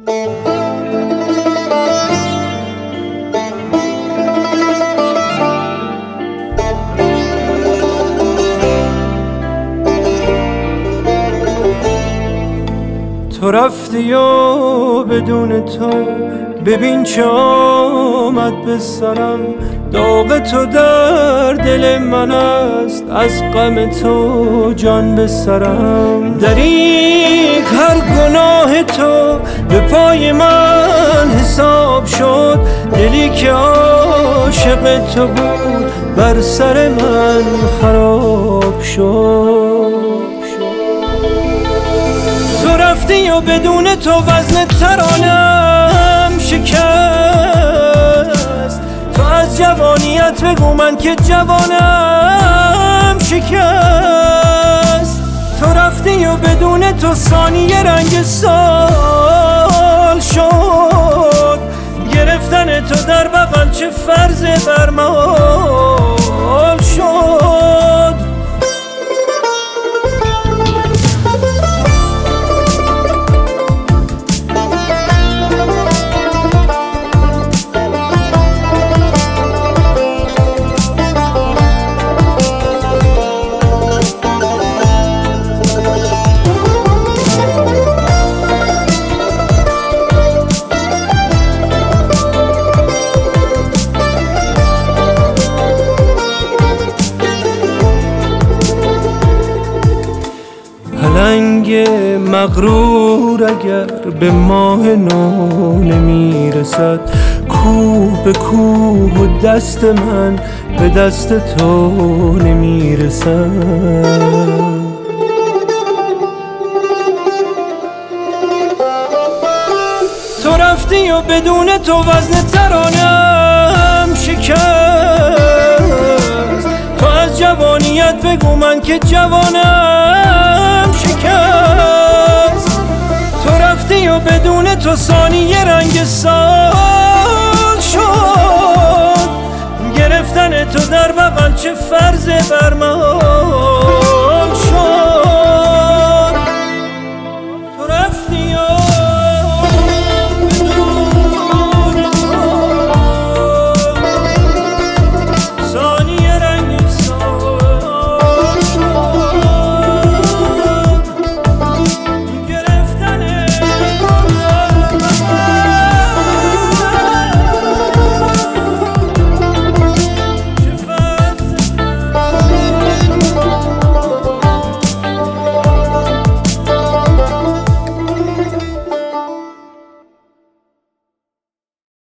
تو رفتی و بدون تو ببین چه آمد به سرم. داغ تو در دل من است، از غم تو جان به سرم. دریغ هر گناه تو به پای من حساب شد. دلی که عاشق تو بود بر سر من خراب شد. تو رفتی و بدون تو وزن ترانم شکست. تو از جوانیت بگو من که جوانم شکست. تو رفتی و بدون تو ثانیه رنگ سال شد. گرفتن تو در بغل چه فرض برمال شد. پلنگ مغرور اگر به ماه نو نمیرسد، کوه به کوه و دست من به دست تو نمیرسد. تو رفتی و بدون تو وزن ترانم شکست. تو از جوانیت بگو من که جوانم شکست. تو رفتی و بدون تو ثانیه رنگ سال شد. گرفتن تو در بغل چه فرض برمال